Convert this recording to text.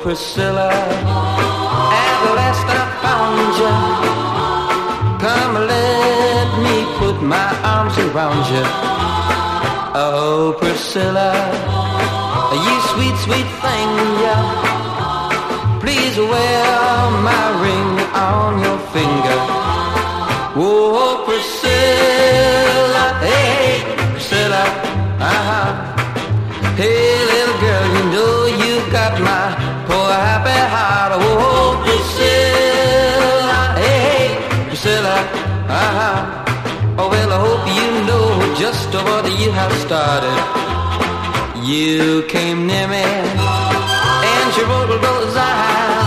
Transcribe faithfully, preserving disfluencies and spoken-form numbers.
Priscilla, at last I found you. Come let me put my arms around you. Oh, Priscilla, you sweet, sweet thing, yeah. Please wear my ring on your finger. Oh, Priscilla, hey, Priscilla, uh-huh. Hey, little girl, you know you got my poor happy heart. Oh, Priscilla, hey, Priscilla, uh-huh. Oh, well, I hope you know just what you have started. You came near me and you rolled those eyes.